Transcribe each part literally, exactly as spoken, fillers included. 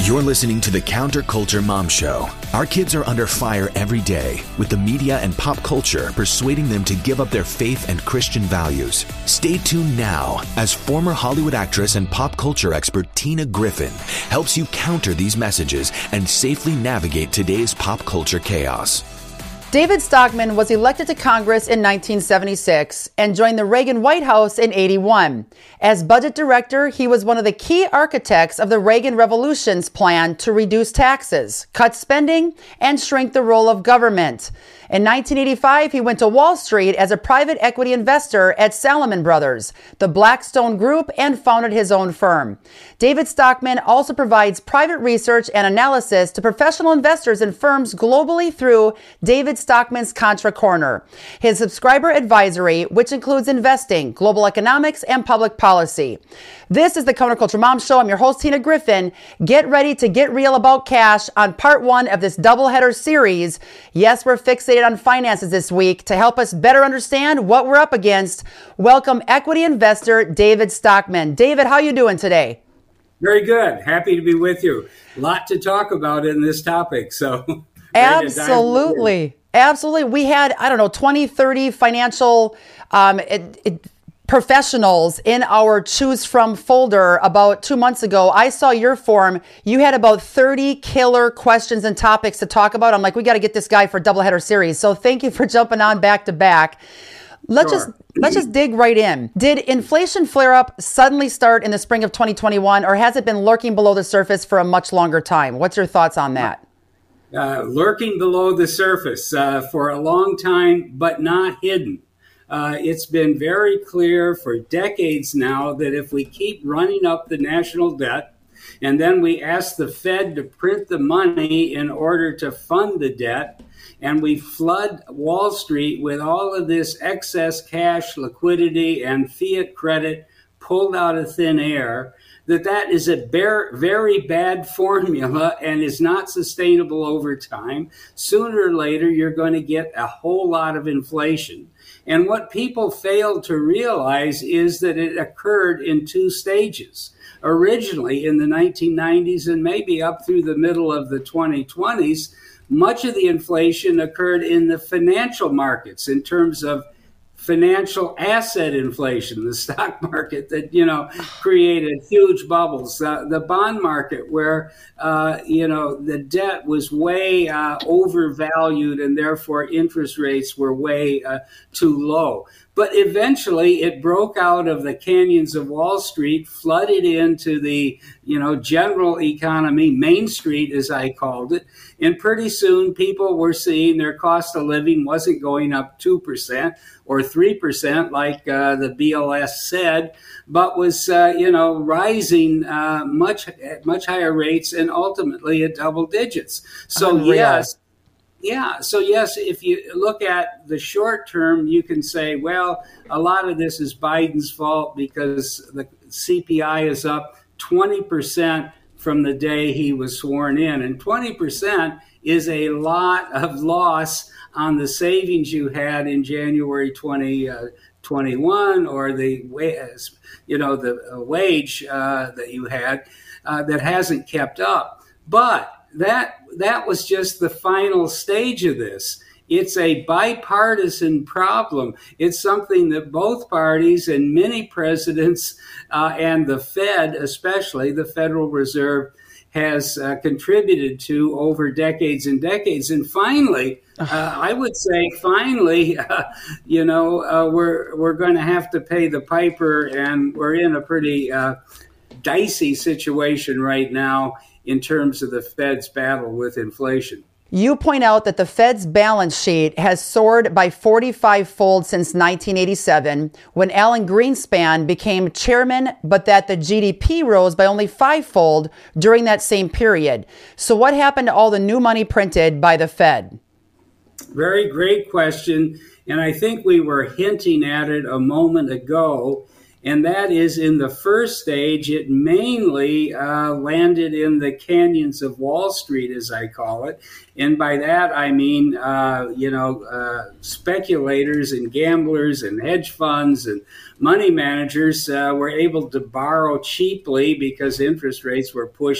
You're listening to the Counterculture Mom Show. Our kids are under fire every day, with the media and pop culture persuading them to give up their faith and Christian values. Stay tuned now as former Hollywood actress and pop culture expert Tina Griffin helps you counter these messages and safely navigate today's pop culture chaos. David Stockman was elected to Congress in nineteen seventy-six and joined the Reagan White House in eighty-one. As budget director, he was one of the key architects of the Reagan Revolution's plan to reduce taxes, cut spending, and shrink the role of government. In nineteen eighty-five, he went to Wall Street as a private equity investor at Salomon Brothers, the Blackstone Group, and founded his own firm. David Stockman also provides private research and analysis to professional investors and firms globally through David Stockman's Contra Corner, his subscriber advisory, which includes investing, global economics, and public policy. This is the Counterculture Mom Show. I'm your host, Tina Griffin. Get ready to get real about cash on part one of this doubleheader series. Yes, we're fixated on finances this week. To help us better understand what we're up against, welcome equity investor David Stockman. David, how you doing today? Very good. Happy to be with you. A lot to talk about in this topic. So absolutely. Absolutely. We had, I don't know, twenty, thirty financial um, it, it, professionals in our Choose From folder about two months ago. I saw your form. You had about thirty killer questions and topics to talk about. I'm like, we got to get this guy for a doubleheader series. So thank you for jumping on back to back. Let's sure. just let's just dig right in. Did inflation flare up suddenly start in the spring of twenty twenty-one, or has it been lurking below the surface for a much longer time? What's your thoughts on that? Uh, lurking below the surface uh, for a long time, but not hidden. Uh, it's been very clear for decades now that if we keep running up the national debt, and then we ask the Fed to print the money in order to fund the debt, and we flood Wall Street with all of this excess cash, liquidity, and fiat credit pulled out of thin air, that that is a bare, very bad formula and is not sustainable over time. Sooner or later, you're going to get a whole lot of inflation. And what people fail to realize is that it occurred in two stages. Originally, in the nineteen nineties and maybe up through the middle of the twenty twenties, much of the inflation occurred in the financial markets in terms of financial asset inflation, the stock market that, you know, created huge bubbles, uh, the bond market where, uh, you know, the debt was way uh, overvalued and therefore interest rates were way uh, too low. But eventually it broke out of the canyons of Wall Street, flooded into the, you know, general economy, Main Street, as I called it. And pretty soon people were seeing their cost of living wasn't going up two percent or three percent like uh, the B L S said, but was, uh, you know, rising uh, much, at much higher rates and ultimately at double digits. So, Unreal. yes. Yeah. So, yes, if you look at the short term, you can say, well, a lot of this is Biden's fault because the C P I is up twenty percent from the day he was sworn in. And twenty percent is a lot of loss on the savings you had in January twenty twenty-one or the, you know, the wage uh, that you had uh, that hasn't kept up. But that that was just the final stage of this. It's a bipartisan problem. It's something that both parties and many presidents uh, and the Fed, especially the Federal Reserve, has uh, contributed to over decades and decades. And finally, uh, I would say finally, uh, you know, uh, we're we're going to have to pay the piper, and we're in a pretty uh, dicey situation right now in terms of the Fed's battle with inflation. You point out that the Fed's balance sheet has soared by forty-five-fold since nineteen eighty-seven, when Alan Greenspan became chairman, but that the G D P rose by only five-fold during that same period. So what happened to all the new money printed by the Fed? Very great question. And I think we were hinting at it a moment ago. And that is, in the first stage, it mainly uh, landed in the canyons of Wall Street, as I call it. And by that, I mean, uh, you know, uh, speculators and gamblers and hedge funds and money managers uh, were able to borrow cheaply because interest rates were pushed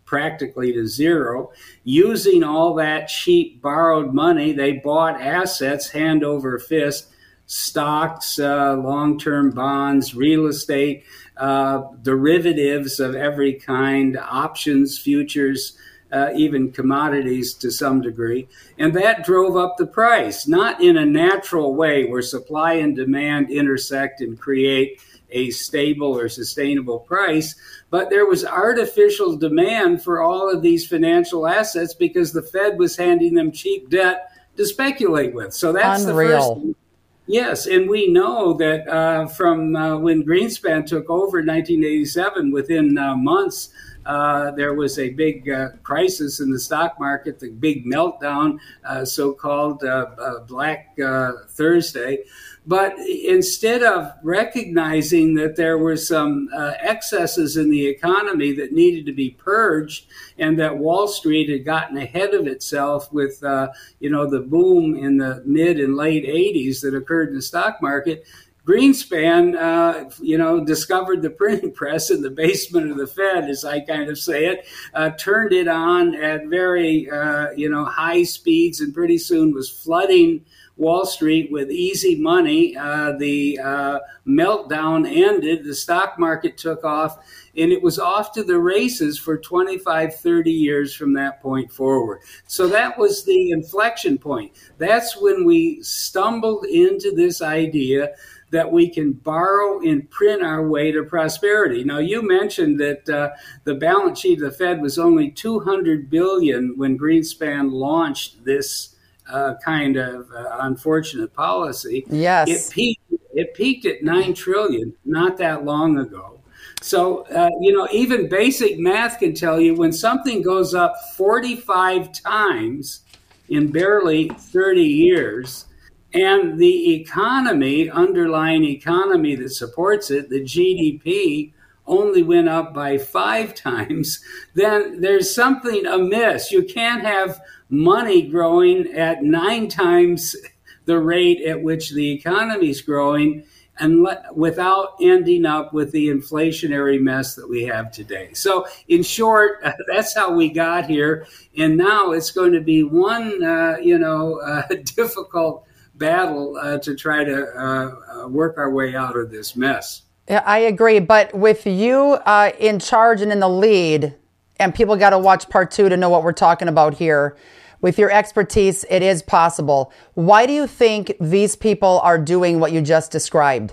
practically to zero. Using all that cheap borrowed money, they bought assets hand over fist, stocks, uh, long-term bonds, real estate, uh, derivatives of every kind, options, futures, uh, even commodities to some degree. And that drove up the price, not in a natural way where supply and demand intersect and create a stable or sustainable price, but there was artificial demand for all of these financial assets because the Fed was handing them cheap debt to speculate with. So that's Unreal. the first thing. Yes, and we know that uh, from uh, when Greenspan took over in nineteen eighty-seven, within uh, months, uh, there was a big uh, crisis in the stock market, the big meltdown, uh, so-called uh, uh, Black uh, Thursday. But instead of recognizing that there were some uh, excesses in the economy that needed to be purged, and that Wall Street had gotten ahead of itself with, uh, you know, the boom in the mid and late eighties that occurred in the stock market, Greenspan, uh, you know, discovered the printing press in the basement of the Fed, as I kind of say it, uh, turned it on at very, uh, you know, high speeds, and pretty soon was flooding Wall Street with easy money. Uh, the uh, meltdown ended, the stock market took off, and it was off to the races for twenty-five, thirty years from that point forward. So that was the inflection point. That's when we stumbled into this idea that we can borrow and print our way to prosperity. Now, you mentioned that uh, the balance sheet of the Fed was only two hundred billion dollars when Greenspan launched this uh, kind of uh, unfortunate policy. Yes. It peaked, it peaked at nine trillion dollars not that long ago. So, uh, you know, even basic math can tell you when something goes up forty-five times in barely thirty years, and the economy, underlying economy that supports it, the G D P, only went up by five times, then there's something amiss. You can't have money growing at nine times the rate at which the economy is growing, and let, without ending up with the inflationary mess that we have today. So in short, uh, that's how we got here. And now it's going to be one, uh, you know, uh, difficult battle uh, to try to uh, uh, work our way out of this mess. Yeah, I agree. But with you uh, in charge and in the lead, and people got to watch part two to know what we're talking about here. With your expertise, it is possible. Why do you think these people are doing what you just described?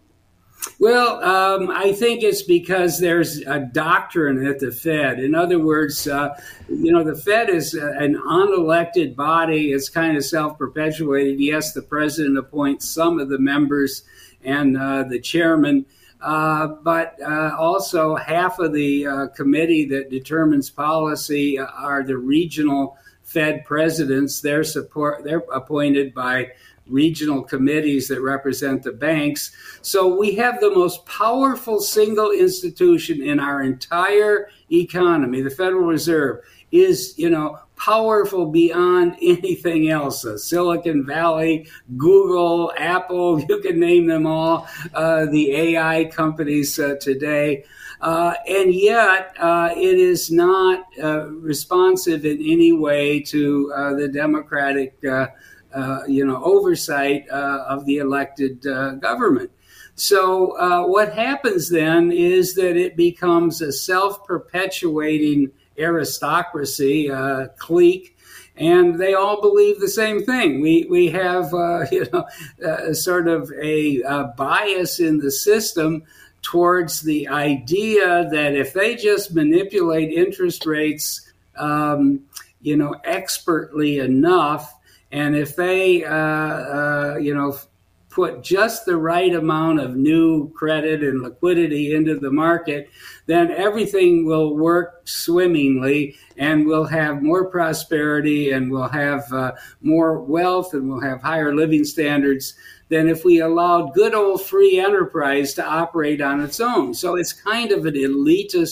Well, um, I think it's because there's a doctrine at the Fed. In other words, uh, you know, the Fed is an unelected body. It's kind of self-perpetuated. Yes, the president appoints some of the members and uh, the chairman, uh, but uh, also half of the uh, committee that determines policy are the regional Fed presidents. They're support. They're appointed by regional committees that represent the banks. So we have the most powerful single institution in our entire economy. The Federal Reserve is, you know, powerful beyond anything else. Uh, Silicon Valley, Google, Apple, you can name them all, uh, the A I companies uh, today. Uh, and yet uh, it is not uh, responsive in any way to uh, the democratic uh, Uh, you know, oversight uh, of the elected uh, government. So uh, what happens then is that it becomes a self-perpetuating aristocracy, uh, clique, and they all believe the same thing. We we have, uh, you know, uh, sort of a, a bias in the system towards the idea that if they just manipulate interest rates, um, you know, expertly enough, and if they, uh, uh, you know, put just the right amount of new credit and liquidity into the market, then everything will work swimmingly, and we'll have more prosperity, and we'll have uh, more wealth, and we'll have higher living standards than if we allowed good old free enterprise to operate on its own. So it's kind of an elitist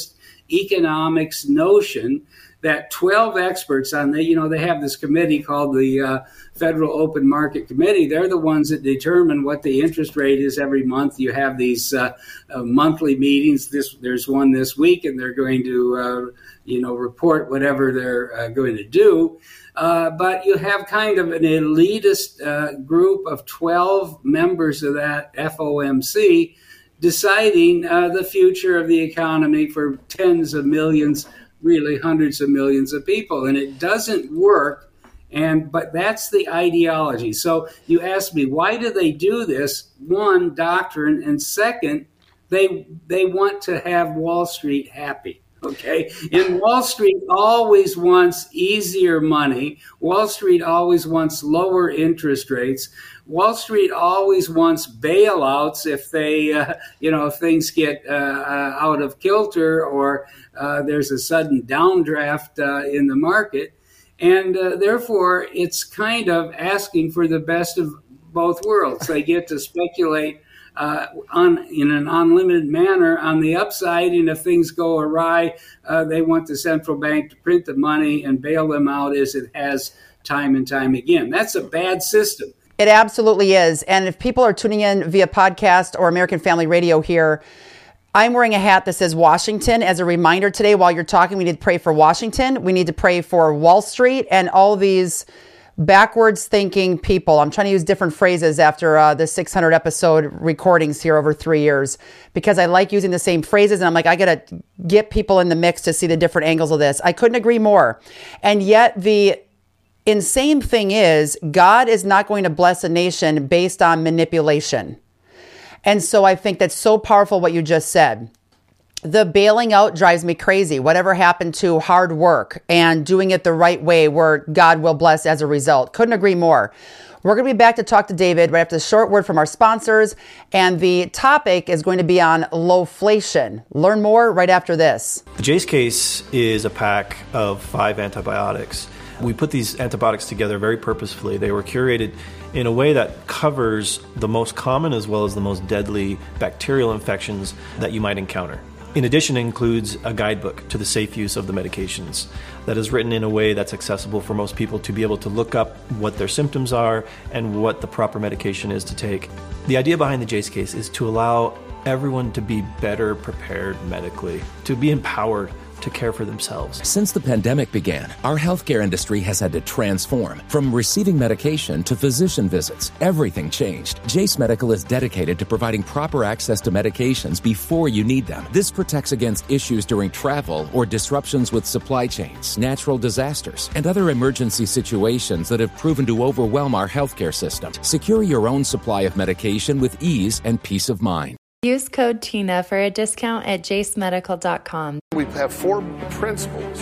economics notion that twelve experts on the, you know, they have this committee called the uh, Federal Open Market Committee. They're the ones that determine what the interest rate is every month. You have these uh, uh, monthly meetings. This There's one this week, and they're going to, uh, you know, report whatever they're uh, going to do. Uh, but you have kind of an elitist uh, group of twelve members of that F O M C deciding uh, the future of the economy for tens of millions, really hundreds of millions of people. And it doesn't work. And but that's the ideology. So you ask me, why do they do this? One, doctrine, and second, they they want to have Wall Street happy. Okay, and Wall Street always wants easier money. Wall Street always wants lower interest rates. Wall Street always wants bailouts if they, uh, you know, if things get uh, uh, out of kilter or uh, there's a sudden downdraft uh, in the market. And uh, therefore, it's kind of asking for the best of both worlds. They get to speculate Uh, on, in an unlimited manner on the upside, and if things go awry, uh, they want the central bank to print the money and bail them out as it has time and time again. That's a bad system. It absolutely is. And if people are tuning in via podcast or American Family Radio here, I'm wearing a hat that says Washington as a reminder today. While you're talking, we need to pray for Washington. We need to pray for Wall Street and all these backwards thinking people. I'm trying to use different phrases after uh, the six hundred episode recordings here over three years because I like using the same phrases. And I'm like, I got to get people in the mix to see the different angles of this. I couldn't agree more. And yet the insane thing is God is not going to bless a nation based on manipulation. And so I think that's so powerful what you just said. The bailing out drives me crazy. Whatever happened to hard work and doing it the right way where God will bless as a result? Couldn't agree more. We're going to be back to talk to David right after a short word from our sponsors. And the topic is going to be on lowflation. Learn more right after this. The Jase case is a pack of five antibiotics. We put these antibiotics together very purposefully. They were curated in a way that covers the most common as well as the most deadly bacterial infections that you might encounter. In addition, it includes a guidebook to the safe use of the medications that is written in a way that's accessible for most people to be able to look up what their symptoms are and what the proper medication is to take. The idea behind the Jase case is to allow everyone to be better prepared medically, to be empowered to care for themselves. Since the pandemic began, our healthcare industry has had to transform. From receiving medication to physician visits, everything changed. Jase Medical is dedicated to providing proper access to medications before you need them. This protects against issues during travel or disruptions with supply chains, natural disasters, and other emergency situations that have proven to overwhelm our healthcare system. Secure your own supply of medication with ease and peace of mind. Use code TINA for a discount at jase medical dot com. We have four principles.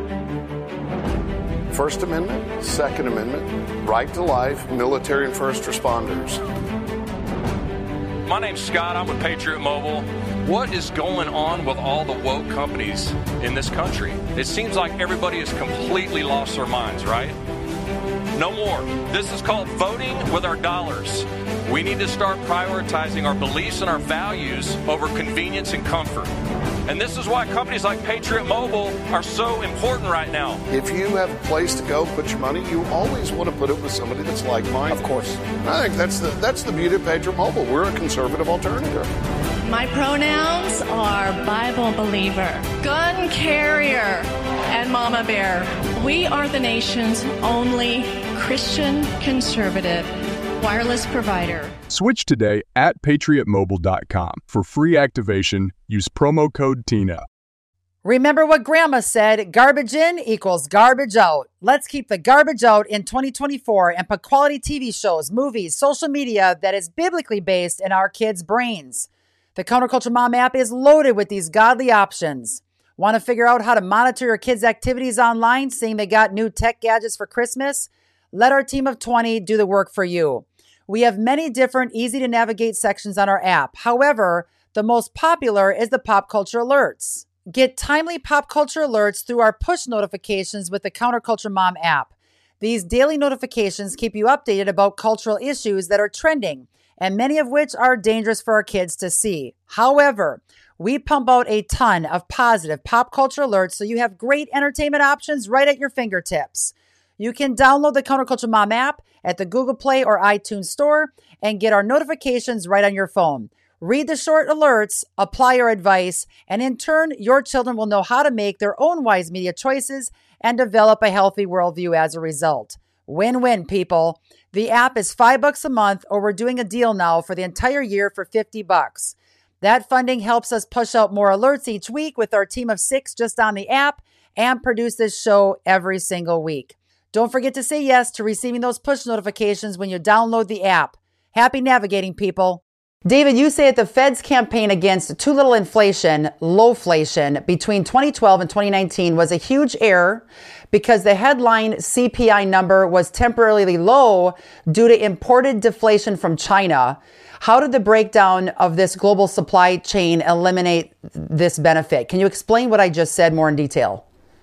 First Amendment, Second Amendment, right to life, military and first responders. My name's Scott. I'm with Patriot Mobile. What is going on with all the woke companies in this country? It seems like everybody has completely lost their minds, right? No more. This is called voting with our dollars. We need to start prioritizing our beliefs and our values over convenience and comfort. And this is why companies like Patriot Mobile are so important right now. If you have a place to go put your money, you always want to put it with somebody that's like-minded. Of course. I think that's the that's the beauty of Patriot Mobile. We're a conservative alternative. My pronouns are Bible believer, gun carrier, and mama bear. We are the nation's only Christian conservative wireless provider. Switch today at patriot mobile dot com. For free activation, use promo code TINA. Remember what Grandma said, garbage in equals garbage out. Let's keep the garbage out in twenty twenty-four and put quality T V shows, movies, social media that is biblically based in our kids' brains. The Counterculture Mom app is loaded with these godly options. Want to figure out how to monitor your kids' activities online, seeing they got new tech gadgets for Christmas? Let our team of twenty do the work for you. We have many different easy-to-navigate sections on our app. However, the most popular is the Pop Culture Alerts. Get timely pop culture alerts through our push notifications with the Counterculture Mom app. These daily notifications keep you updated about cultural issues that are trending, and many of which are dangerous for our kids to see. However, We pump out a ton of positive pop culture alerts so you have great entertainment options right at your fingertips. You can download the Counterculture Mom app at the Google Play or iTunes Store and get our notifications right on your phone. Read the short alerts, apply our advice, and in turn, your children will know how to make their own wise media choices and develop a healthy worldview as a result. Win-win, people. The app is five bucks a month, or we're doing a deal now for the entire year for fifty bucks. That funding helps us push out more alerts each week with our team of six just on the app and produce this show every single week. Don't forget to say yes to receiving those push notifications when you download the app. Happy navigating, people. David, you say that the Fed's campaign against too little inflation, lowflation, between twenty twelve and twenty nineteen was a huge error because the headline C P I number was temporarily low due to imported deflation from China. How did the breakdown of this global supply chain eliminate this benefit? Can you explain what I just said more in detail?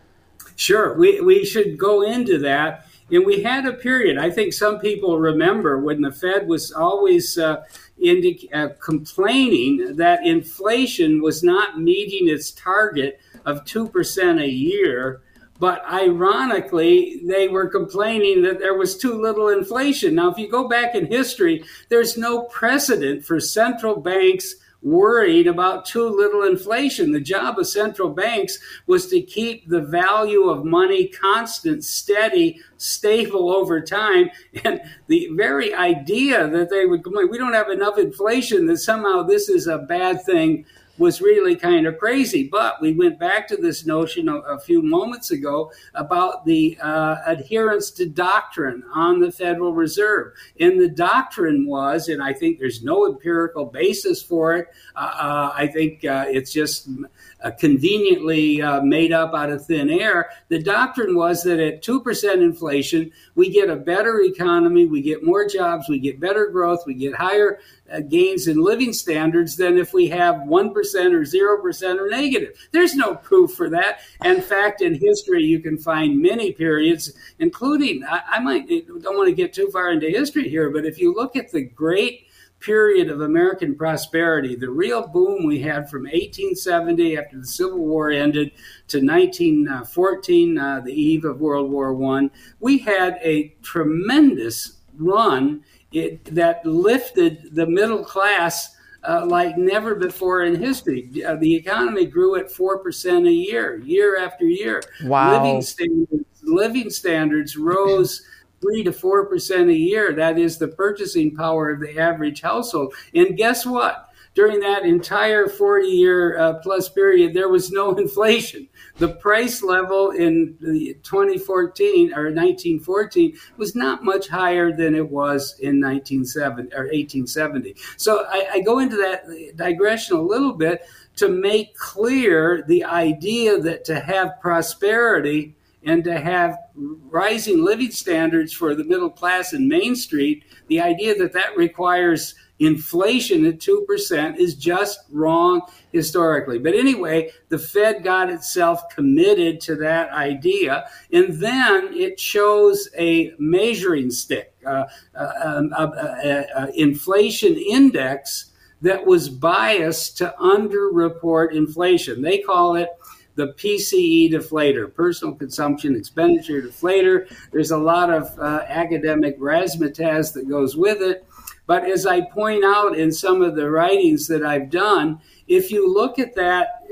Sure. We, we should go into that. And we had a period, I think some people remember, when the Fed was always uh, indi- uh, complaining that inflation was not meeting its target of two percent a year. But ironically, they were complaining that there was too little inflation. Now, if you go back in history, there's no precedent for central banks worried about too little inflation. The job of central banks was to keep the value of money constant, steady, stable over time. And the very idea that they would complain, we don't have enough inflation, that somehow this is a bad thing, was really kind of crazy. But we went back to this notion a, a few moments ago about the uh, adherence to doctrine on the Federal Reserve. And the doctrine was, and I think there's no empirical basis for it, uh, uh, I think uh, it's just uh, conveniently uh, made up out of thin air. The doctrine was that at two percent inflation, we get a better economy, we get more jobs, we get better growth, we get higher uh, gains in living standards than if we have one percent or zero percent or negative. There's no proof for that. In fact, in history, you can find many periods, including, I, I might don't want to get too far into history here, but if you look at the great period of American prosperity, the real boom we had from eighteen seventy, after the Civil War ended, to nineteen fourteen, uh, the eve of World War One, we had a tremendous run it, that lifted the middle class uh, like never before in history. Uh, the economy grew at four percent a year, year after year. Wow. Living standards, living standards rose three to four percent a year. That is the purchasing power of the average household. And guess what? During that entire forty-year uh, plus period, there was no inflation. The price level in the twenty fourteen or nineteen fourteen was not much higher than it was in nineteen seventy or eighteen seventy. So I, I go into that digression a little bit to make clear the idea that to have prosperity and to have rising living standards for the middle class in Main Street, the idea that that requires inflation at two percent is just wrong historically. But anyway, the Fed got itself committed to that idea, and then it chose a measuring stick, uh, uh, uh, uh, uh, inflation index that was biased to underreport inflation. They call it the P C E deflator, personal consumption expenditure deflator. There's a lot of uh, academic razzmatazz that goes with it. But as I point out in some of the writings that I've done, if you look at that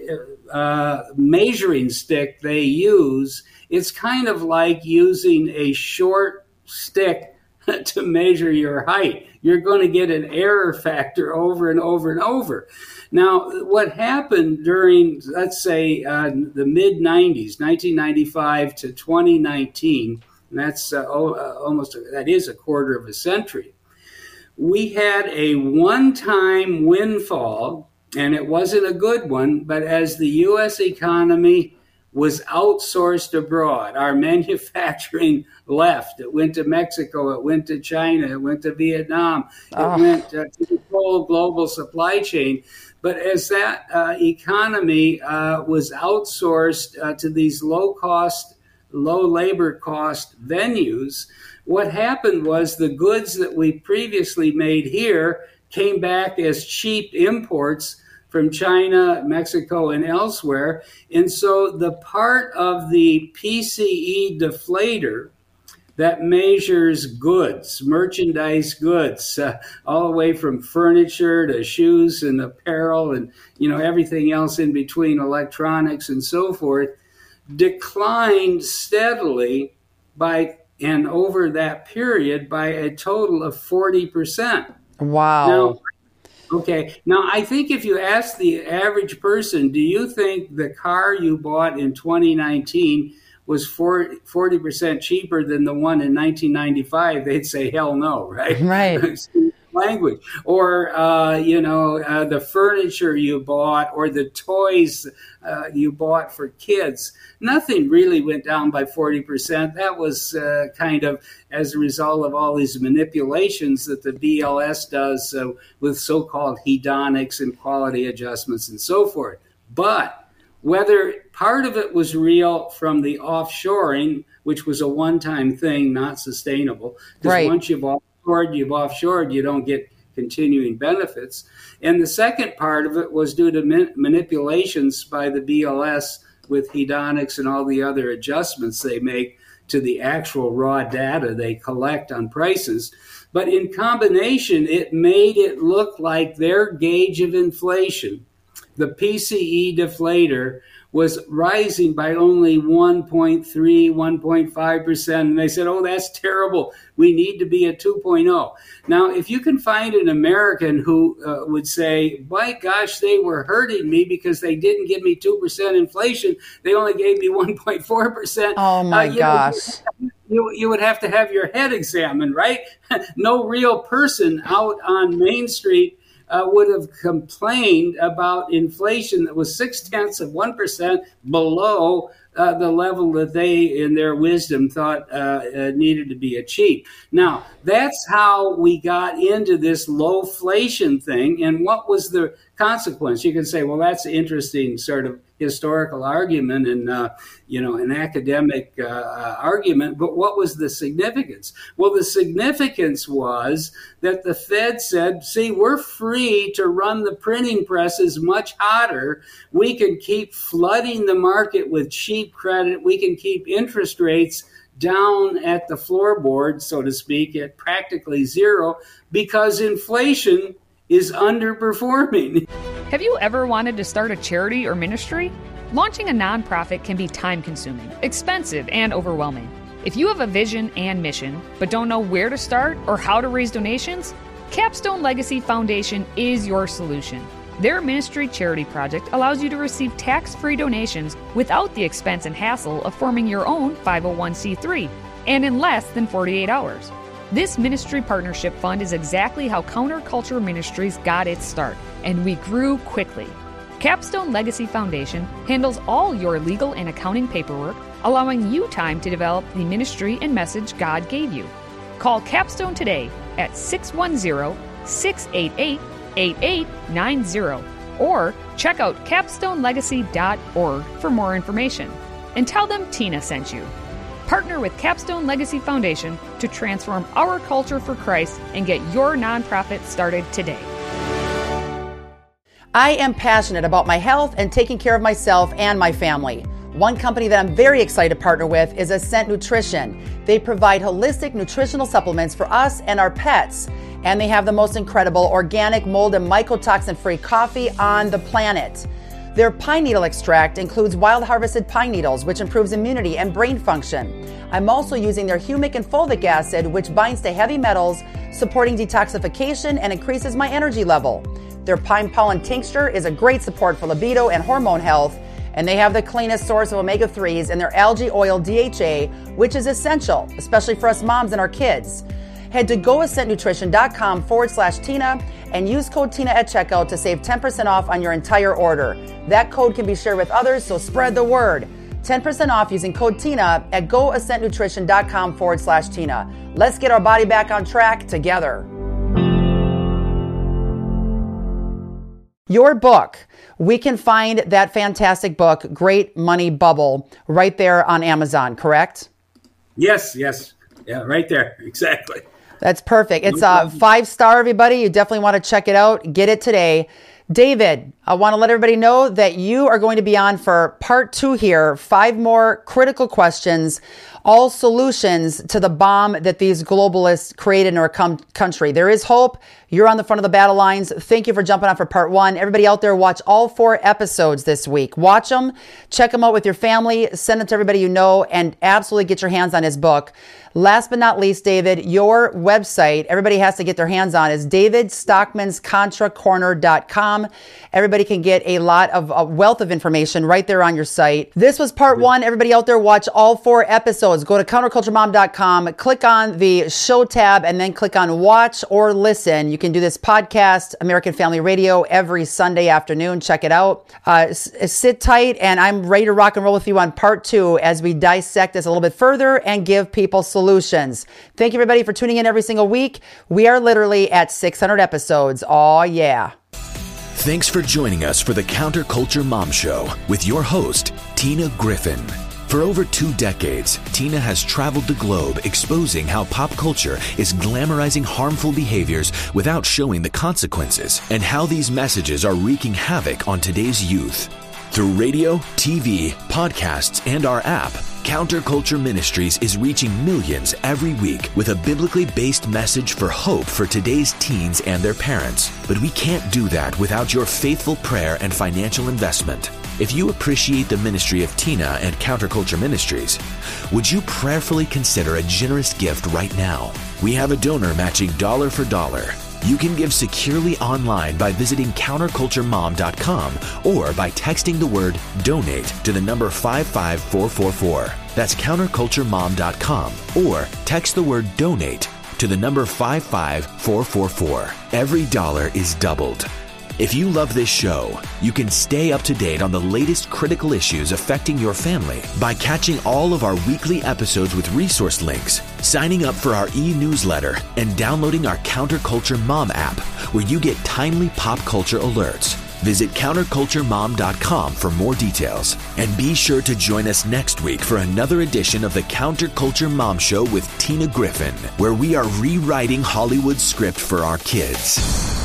uh, measuring stick they use, it's kind of like using a short stick to measure your height. You're going to get an error factor over and over and over. Now, what happened during, let's say, uh, the mid nineties, nineteen ninety-five to twenty nineteen, and that's uh, oh, uh, almost, a, that is a quarter of a century, we had a one-time windfall, and it wasn't a good one, but as the U S economy was outsourced abroad, our manufacturing left. It went to Mexico, it went to China, it went to Vietnam, it oh. went uh, to the whole global supply chain. But as that uh, economy uh, was outsourced uh, to these low-cost, low labor cost venues, what happened was the goods that we previously made here came back as cheap imports from China, Mexico, and elsewhere. And so the part of the P C E deflator that measures goods, merchandise goods, uh, all the way from furniture to shoes and apparel and, you know, everything else in between, electronics and so forth, declined steadily by and over that period by a total of forty percent. Wow. Now, okay. Now, I think if you ask the average person, do you think the car you bought in twenty nineteen was forty percent cheaper than the one in nineteen ninety-five, they'd say, hell no, right? Right. Language. Or, uh, you know, uh, the furniture you bought or the toys uh, you bought for kids. Nothing really went down by forty percent. That was uh, kind of as a result of all these manipulations that the B L S does uh, with so-called hedonics and quality adjustments and so forth. But whether part of it was real from the offshoring, which was a one-time thing, not sustainable, because right. once you've offshored, you've offshored, you don't get continuing benefits. And the second part of it was due to man- manipulations by the B L S with hedonics and all the other adjustments they make to the actual raw data they collect on prices. But in combination, it made it look like their gauge of inflation, the P C E deflator, was rising by only one point three, one point five percent. And they said, oh, that's terrible. We need to be at two point oh. Now, if you can find an American who uh, would say, by gosh, they were hurting me because they didn't give me two percent inflation. They only gave me one point four percent. Oh, my uh, gosh. Know, you, you would have to have your head examined, right? No real person out on Main Street Uh, would have complained about inflation that was six tenths of one percent below uh, the level that they, in their wisdom, thought uh, uh, needed to be achieved. Now, that's how we got into this lowflation thing. And what was the consequence? You can say, well, that's an interesting sort of historical argument and, uh, you know, an academic uh, argument. But what was the significance? Well, the significance was that the Fed said, see, we're free to run the printing presses much hotter. We can keep flooding the market with cheap credit. We can keep interest rates down at the floorboard, so to speak, at practically zero, because inflation is underperforming. Have you ever wanted to start a charity or ministry? Launching a nonprofit can be time-consuming, expensive, and overwhelming. If you have a vision and mission, but don't know where to start or how to raise donations, Capstone Legacy Foundation is your solution. Their ministry charity project allows you to receive tax-free donations without the expense and hassle of forming your own five oh one c three, and in less than forty-eight hours. This ministry partnership fund is exactly how Counterculture Ministries got its start, and we grew quickly. Capstone Legacy Foundation handles all your legal and accounting paperwork, allowing you time to develop the ministry and message God gave you. Call Capstone today at six one zero, six eight eight, eight eight nine zero or check out capstone legacy dot org for more information. And tell them Tina sent you. Partner with Capstone Legacy Foundation to transform our culture for Christ and get your nonprofit started today. I am passionate about my health and taking care of myself and my family. One company that I'm very excited to partner with is Ascent Nutrition. They provide holistic nutritional supplements for us and our pets. And they have the most incredible organic, mold, and mycotoxin-free coffee on the planet. Their pine needle extract includes wild harvested pine needles, which improves immunity and brain function. I'm also using their humic and fulvic acid, which binds to heavy metals, supporting detoxification and increases my energy level. Their pine pollen tincture is a great support for libido and hormone health. And they have the cleanest source of omega threes in their algae oil D H A, which is essential, especially for us moms and our kids. Head to goascentnutrition.com forward slash Tina and use code Tina at checkout to save ten percent off on your entire order. That code can be shared with others, so spread the word. ten percent off using code Tina at goascentnutrition.com forward slash Tina. Let's get our body back on track together. Your book. We can find that fantastic book, Great Money Bubble, right there on Amazon, correct? Yes, yes. Yeah, right there. Exactly. That's perfect. It's a uh, five star, everybody. You definitely want to check it out. Get it today. David, I want to let everybody know that you are going to be on for part two here. Five more critical questions, all solutions to the bomb that these globalists created in our com- country. There is hope. You're on the front of the battle lines. Thank you for jumping on for part one. Everybody out there, watch all four episodes this week. Watch them, check them out with your family, send them to everybody you know, and absolutely get your hands on his book. Last but not least, David, your website, everybody has to get their hands on, is david stockmans contra corner dot com. Everybody can get a lot of a wealth of information right there on your site. This was part one. Everybody out there, watch all four episodes. Go to counterculture mom dot com, click on the show tab, and then click on watch or listen. You can do this podcast, American Family Radio, every Sunday afternoon. Check it out. Uh, s- sit tight, and I'm ready to rock and roll with you on part two as we dissect this a little bit further and give people solutions. Solutions. Thank you, everybody, for tuning in every single week. We are literally at six hundred episodes. Oh, yeah. Thanks for joining us for the Counterculture Mom Show with your host, Tina Griffin. For over two decades, Tina has traveled the globe exposing how pop culture is glamorizing harmful behaviors without showing the consequences, and how these messages are wreaking havoc on today's youth. Through radio, T V, podcasts, and our app, Counterculture Ministries is reaching millions every week with a biblically based message for hope for today's teens and their parents. But we can't do that without your faithful prayer and financial investment. If you appreciate the ministry of Tina and Counterculture Ministries, would you prayerfully consider a generous gift right now? We have a donor matching dollar for dollar. You can give securely online by visiting counterculture mom dot com or by texting the word donate to the number five five four four four. That's counterculture mom dot com, or text the word donate to the number five five four four four. Every dollar is doubled. If you love this show, you can stay up to date on the latest critical issues affecting your family by catching all of our weekly episodes with resource links, signing up for our e-newsletter, and downloading our Counterculture Mom app, where you get timely pop culture alerts. Visit counterculture mom dot com for more details. And be sure to join us next week for another edition of the Counterculture Mom Show with Tina Griffin, where we are rewriting Hollywood's script for our kids.